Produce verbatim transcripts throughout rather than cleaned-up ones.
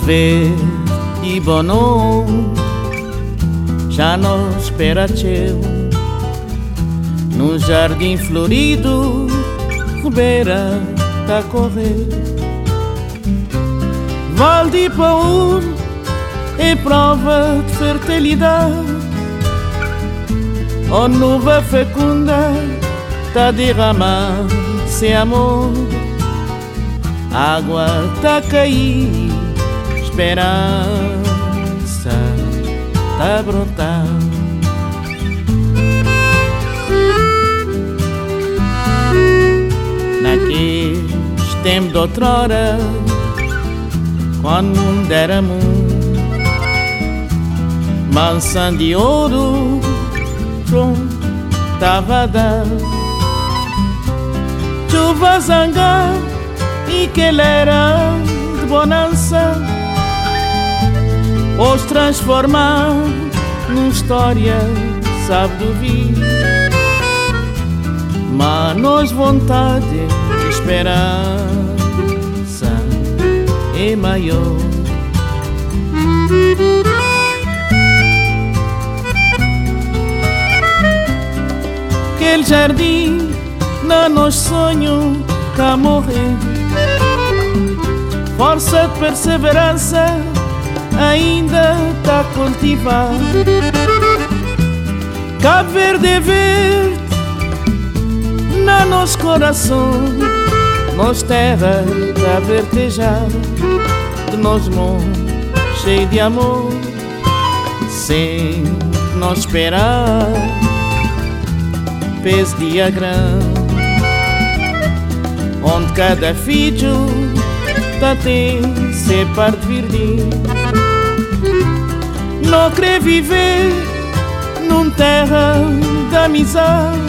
verde e bono já não espera teu no jardim florido, ribeira a correr. Val de Paúl é prova de fertilidade, a nuva fecunda tá derramando sem amor. Água tá cair, esperança tá brotar. Naqueles tempos de outrora, quando o mundo era mundo, mansão de ouro, pronto, tava a dar. Chuva zangar e que ele era de bonança, os transformar numa história, sabe do vir. Mas nós vontade e esperança é maior. Aquele jardim na nosso sonho cá morrer, força de perseverança ainda tá cultivar. Cabo Verde é verde na nosso coração, nós terra tá vertejar, de nós mundo cheio de amor, sem nós esperar peso dia grande, onde cada filho tá tem ser parte verde. Não quer viver num terra da amizade,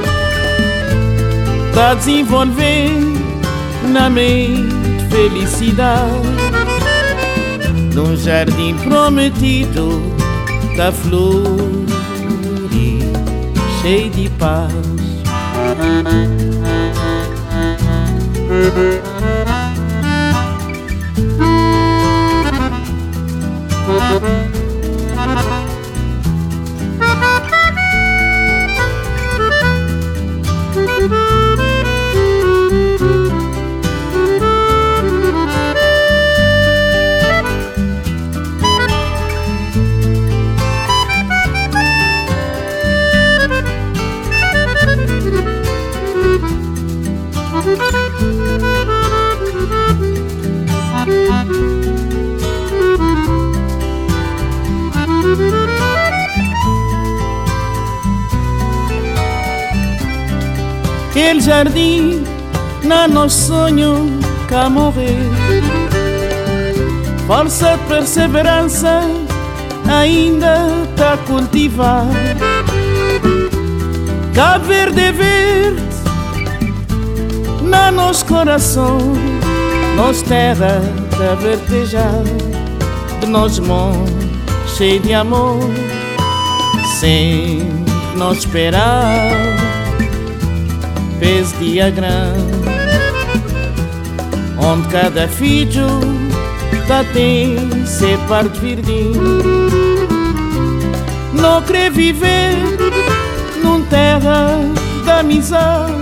tá desenvolver na mente felicidade. Num jardim prometido tá flor cheio de paz. Aquele jardim na nosso sonho cá morrer, força de perseverança ainda tá cultivar. Cabo Verde é verde na nosso coração, nossa terra tá vertejar, de nós mundo cheio de amor, sem nós esperar peso dia grande, onde cada filho tá tem ser parte verde. Não quer viver num terra da amizade,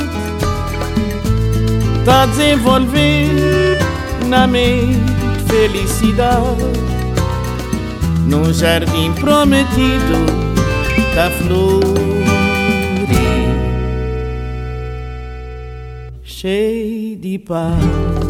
tá desenvolver na mente felicidade. Num jardim prometido tá flor cheio de paz.